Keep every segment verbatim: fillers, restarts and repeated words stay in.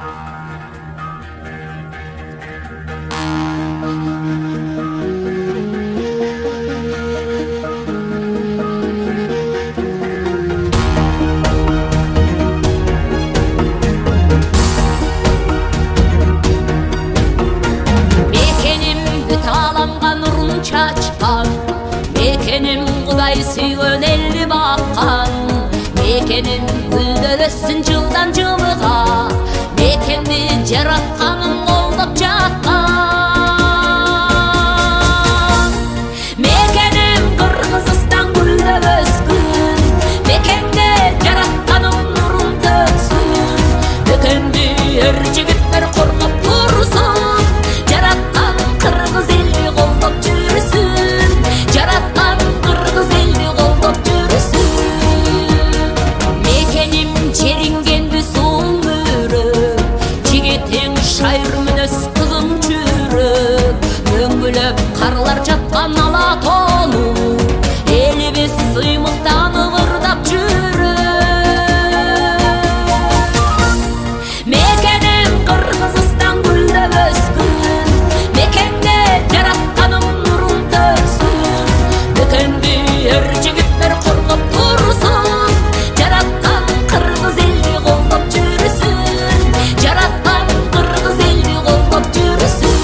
Çaçkan Mekенim Құдай сүйген елді баққан Мекенім гүлдер өссін жылдан жылыға Мекенді жаратқаным қолдап жатқан Мекенім Қырғызстан гүлдер өскін Мекенде жаратқаным нұрын төксін Мекенді ер жігіттер қорғап тұрсын Жаратқан Қырғыз елі қолдап жүрсін Жаратқан Қырғыз елі қолдап жүрсін Мекенім жерінгенді сол өріп Жігітең шайыр мінез қызым жүріп Мөңгіліп қарлар жатқан Алатону Елі-бес сыймықтан ығырдап жүріп Мекенім Қырғызстан гүлдеп өскін Мекенде жаратқаным нұрын төксін Мекенде ер жігіттер қорғап тұрсын Жаратқан Қырғыз елі қолдап жүрсін Жаратқан Қырғыз елі қолдап жүрсін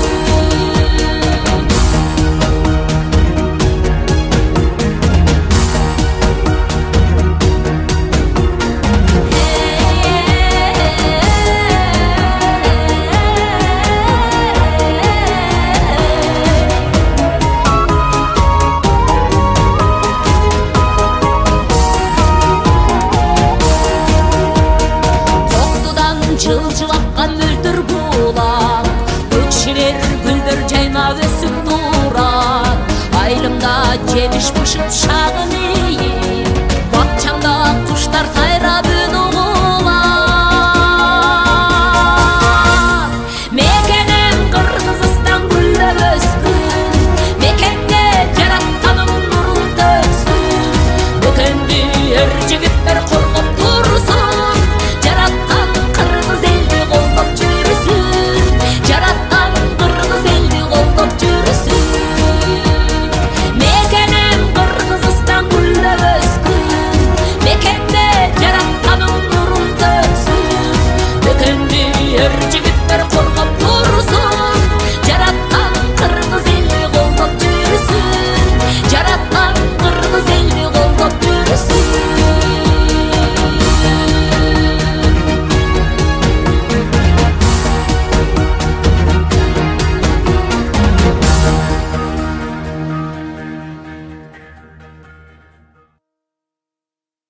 Жылжылапқан мөлдір бұлақ Көкшелер гүлдер жайнап өсіп тұрар Айлымда жеміш пышып шағын ейіп Бақчамда құштар сайрап үн ұғылар Мекенім Қырғызстан гүлдеп өскін Мекенде жаратқаным нұрын төксін Мекенде ер жігіттер қорғап тұрсын Жаратқан Қырғыз елі қолдап жүрсін Жаратқан Қырғыз елі қолдап жүрсін Мекенім Қырғызстан гүлдеп өскін Мекенде жаратқаным нұрын төксін Мекенде ер